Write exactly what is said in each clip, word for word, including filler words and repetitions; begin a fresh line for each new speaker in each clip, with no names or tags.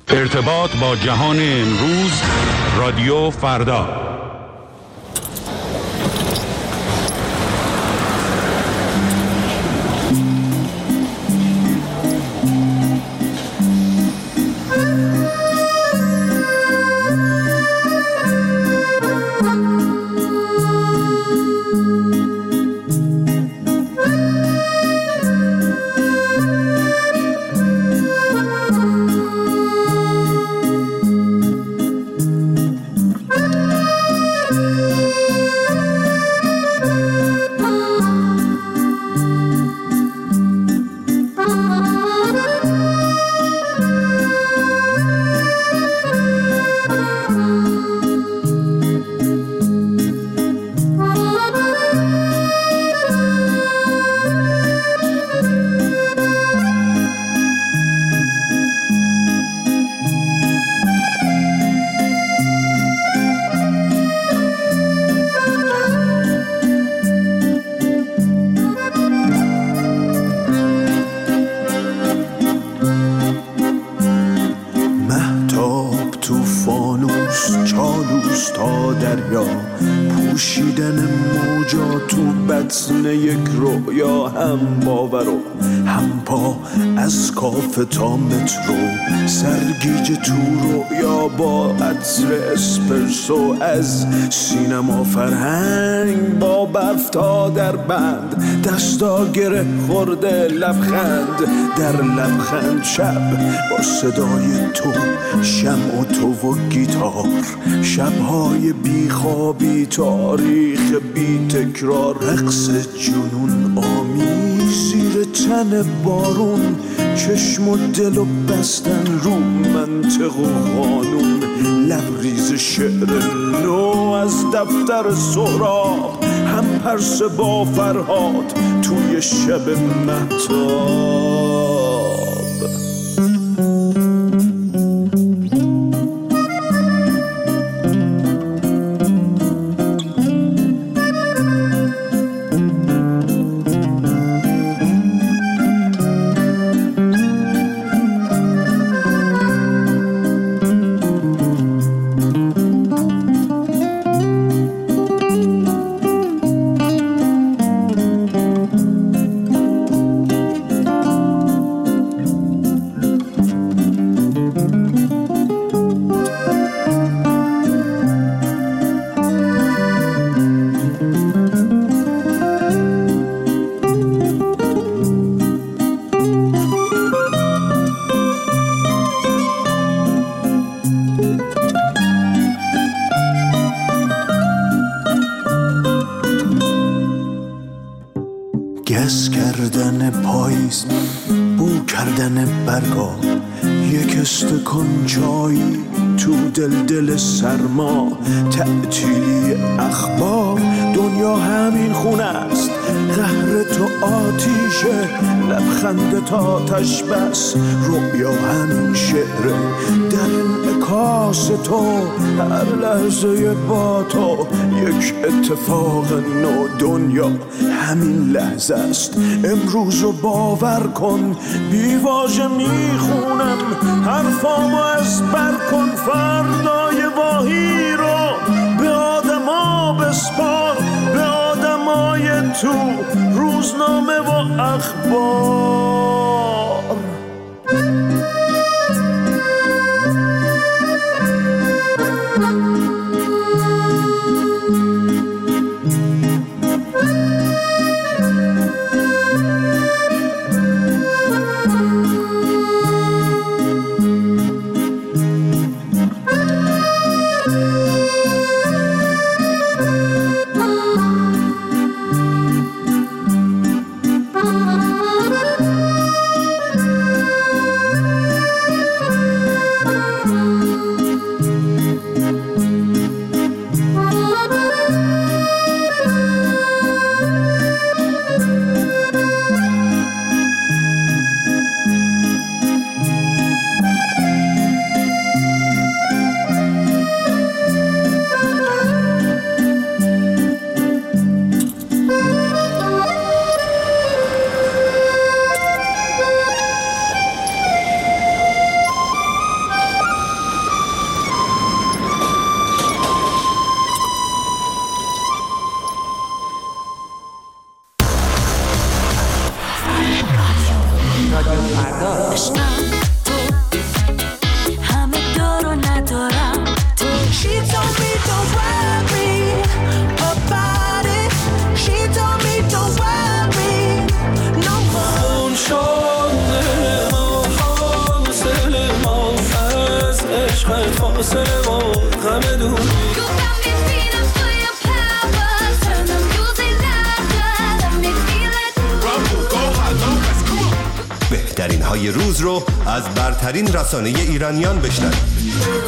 ارتباط با جهان امروز، رادیو فردا.
یک رویا هم باور و هم پا از کافه تا مترو، سرگیج تو رویا با عطر اسپرسو، از سینما فرهنگ با برف تا در بند، دستا گره خورده لبخند در لبخند، شب با صدای تو، شمع و تو و گیتار، شبهای بیخوابی، تاریخ بی تکرار، رقص جنون آمیز زیر تن بارون، چشم و دل و بستن رو منطق و قانون، لبریز شعر نو از دفتر سهراب، هم پرس با فرهاد توی شب مهتاب. گس کردن پاییز، بو کردن برگا، یک استکان چایی تو دل دل سرما، تعطیلی اخبار، دنیا همین خونه است، قهر تو آتیشه، لبخند تا آتش بس، رویا همین شعره، در انعکاس تو، هر لحظه با تو یک اتفاق نو، دنیا همین لحظه است، امروزو باور کن، بی واژه میخونم حرفامو از بر کن، فردای واهی رو به آدما بسپار، به آدمای تو، روزنامه و اخبار. فاصله و غم دوری.
بهترین های روز رو از برترین رسانه ایرانیان بشنوید.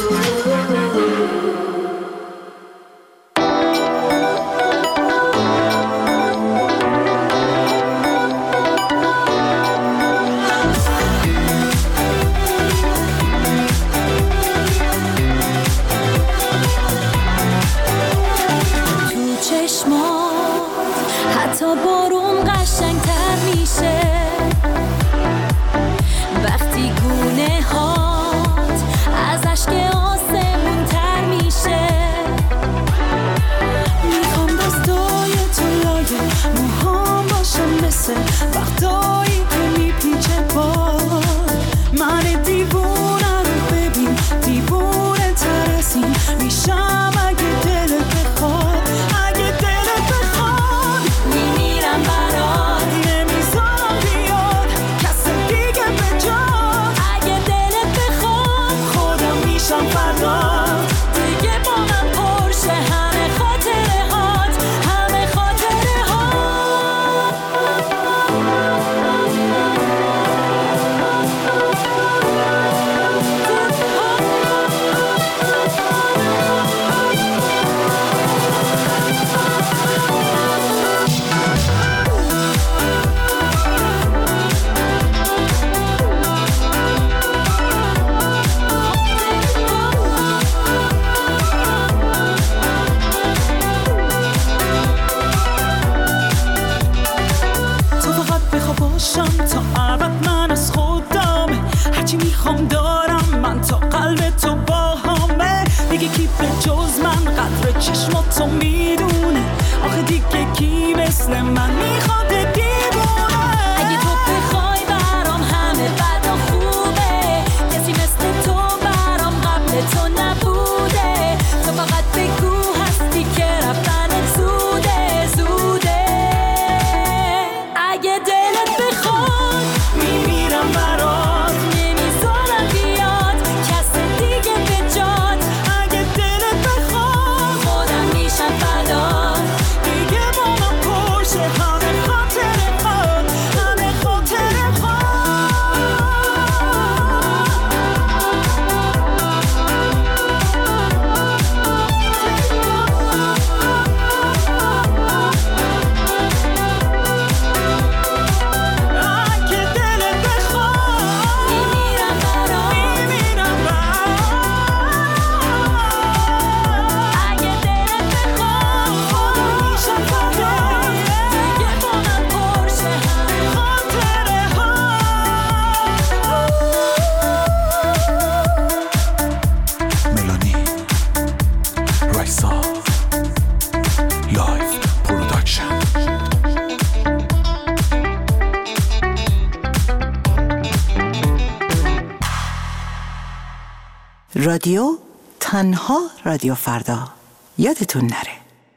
رادیو تنها رادیو فردا، یادتون نره.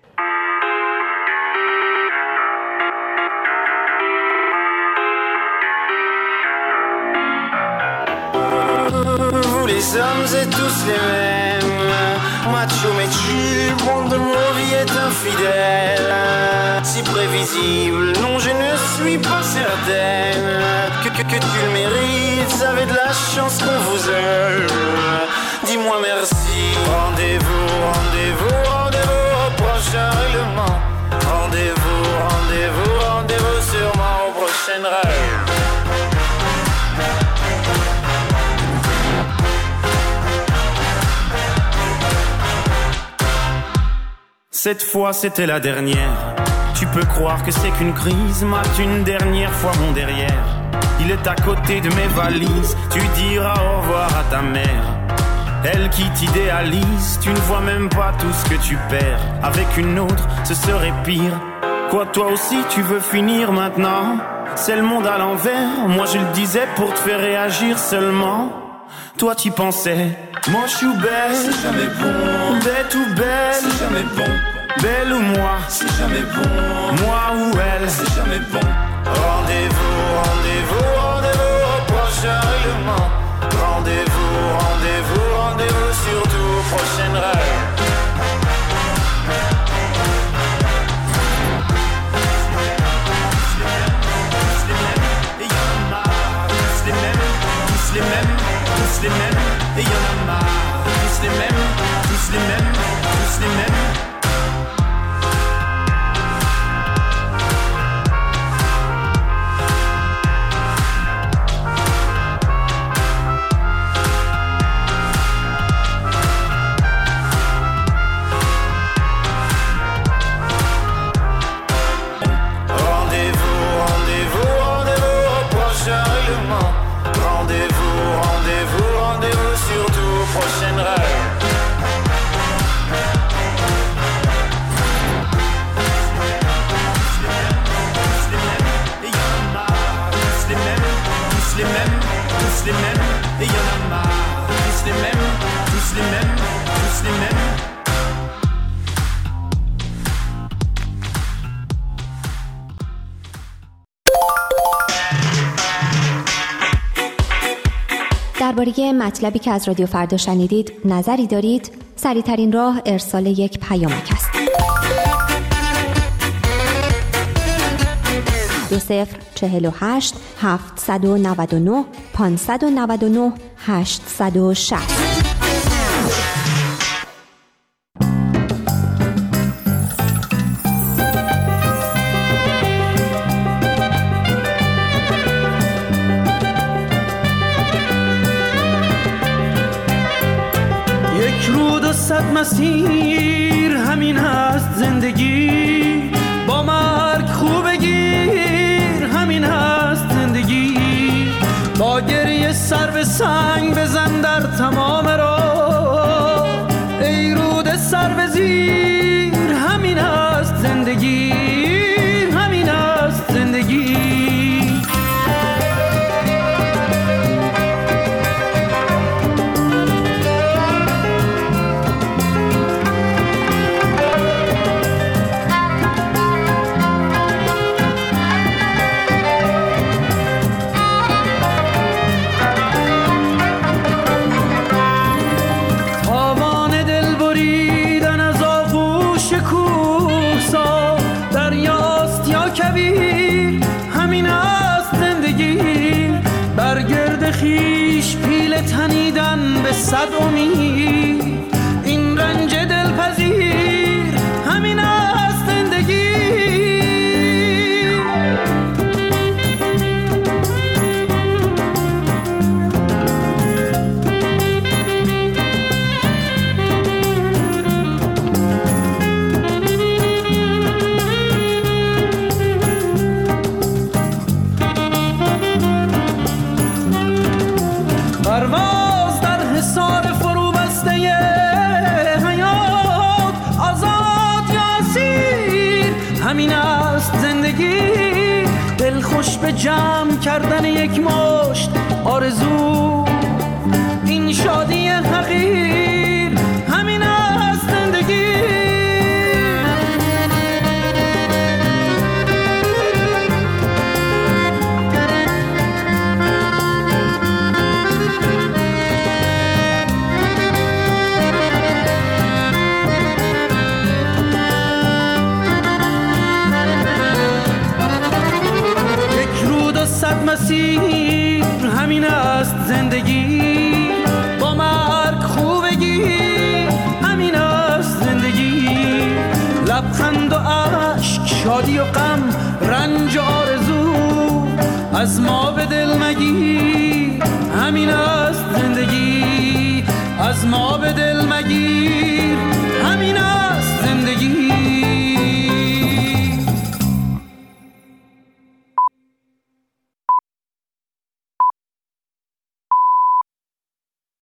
Vous les hommes êtes tous les mêmes, macho mais chill, monde de nos vies est infidèle. Si prévisible, non je ne suis pas certaine que, que, que tu le mérites, vous avez de la chance qu'on vous aime. Dis-moi merci. Rendez-vous, rendez-vous, rendez-vous au prochain règlement. Rendez-vous, rendez-vous, rendez-vous sûrement au prochain rêve. Cette fois c'était la dernière. Tu peux croire que c'est qu'une crise, mate une dernière fois mon derrière. Il est à côté de mes valises, tu diras au revoir à ta mère. Elle qui t'idéalise, tu ne vois même pas tout ce que tu perds. Avec une autre, ce serait pire. Quoi, toi aussi tu veux finir maintenant? C'est le monde à l'envers, moi je le disais pour te faire réagir seulement. Toi tu pensais, moi je suis belle, c'est jamais bon. Bête ou belle, c'est jamais bon. Belle ou moi, c'est jamais bon. Moi ou elle, c'est jamais bon. Rendez-vous, rendez-vous, rendez-vous au prochain règlement. Rendez-vous, rendez-vous, rendez-vous rendez-vous, surtout prochaine rêve. Les mêmes, tous les mêmes, et y'en a marre. Tous les mêmes, tous les mêmes, tous les mêmes. Rendez-vous, rendez-vous, rendez-vous au prochain règlement. Rendez-vous, rendez-vous, rendez-vous, surtout prochaine rêve. Tous les mêmes, et y'en a marre. Tous les mêmes, tous les mêmes, tous les mêmes, et y'en a marre. Tous les mêmes, tous les mêmes, tous les mêmes.
درباره مطلبی که از رادیو فردا شنیدید نظری دارید؟ سریع‌ترین راه ارسال یک پیامک است. دو صفر چهل و هشت هفتصد و نود و نه پانصد و نود و نه هشتصد و شصت.
صد مسیر همین هست زندگی، با مرگ خوب بگیر همین هست زندگی، با گریه سر به سنگ بزن در تمام راه، ای رود سر به زیر همین هست زندگی، همین هست زندگی. خیش پیل تنیدن به صد امید، این رنج دلپذیر همین است زندگی. پرواز در حصار فرو بسته حیات، آزاد یا اسیر همین است زندگی. دل خوش به جمع کردن یک مشت آرزو، این شادی حقیر همین است زندگی. صد مسیر همین است زندگی، با مرگ خوب بگی همین است زندگی. لبخند و عشق، شادی و غم، رنج و آرزو، از ما به دل